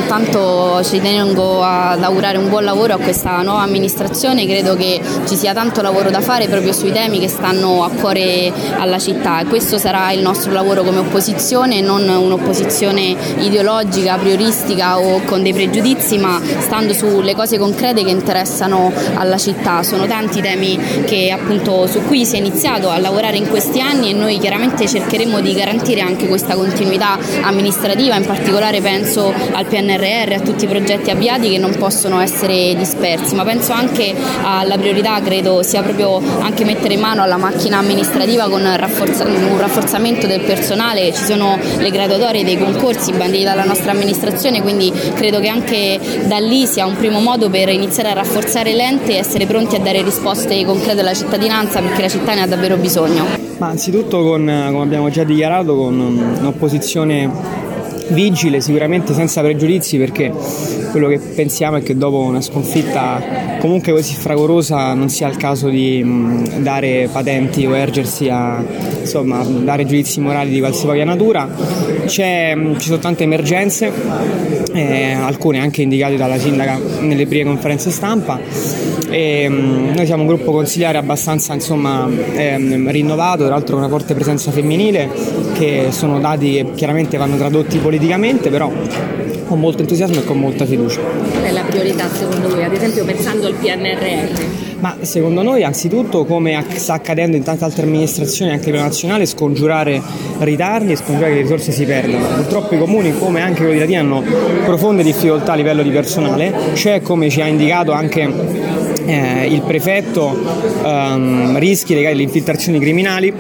intanto ci tengo ad augurare un buon lavoro a questa nuova amministrazione. Credo che ci sia tanto lavoro da fare proprio sui temi che stanno a cuore alla città, e questo sarà il nostro lavoro come opposizione, non un'opposizione ideologica, prioristica o con dei pregiudizi, ma stando sulle cose concrete che interessano alla città. Sono tanti temi che appunto su cui si è iniziato a lavorare in questi anni, e noi chiaramente cercheremo di garantire anche questa continuità amministrativa. In particolare penso al PNRR, a tutti i progetti avviati che non possono essere dispersi, ma penso anche alla priorità, credo sia proprio anche mettere mano alla macchina amministrativa con un rafforzamento del personale. Ci sono le graduatorie dei concorsi banditi dalla nostra amministrazione, quindi credo che anche da lì sia un primo modo per iniziare a rafforzare l'ente e essere pronti a dare risposte concrete alla cittadinanza, perché la città ne ha davvero bisogno. Ma anzitutto come abbiamo già dichiarato, con un'opposizione vigile, sicuramente senza pregiudizi, perché quello che pensiamo è che dopo una sconfitta comunque così fragorosa non sia il caso di dare patenti o ergersi a dare giudizi morali di qualsivoglia natura. Ci sono tante emergenze, alcune anche indicate dalla sindaca nelle prime conferenze stampa, e noi siamo un gruppo consigliare abbastanza rinnovato, tra l'altro con una forte presenza femminile, che sono dati che chiaramente vanno tradotti politicamente, però con molto entusiasmo e con molta fiducia. Qual è la priorità secondo voi, ad esempio pensando al PNRR? Ma secondo noi anzitutto, come sta accadendo in tante altre amministrazioni anche a livello nazionale, scongiurare ritardi e scongiurare che le risorse si perdano. Purtroppo i comuni, come anche quelli di Latina, hanno profonde difficoltà a livello di personale. C'è, come ci ha indicato anche il prefetto, rischi legati alle infiltrazioni criminali.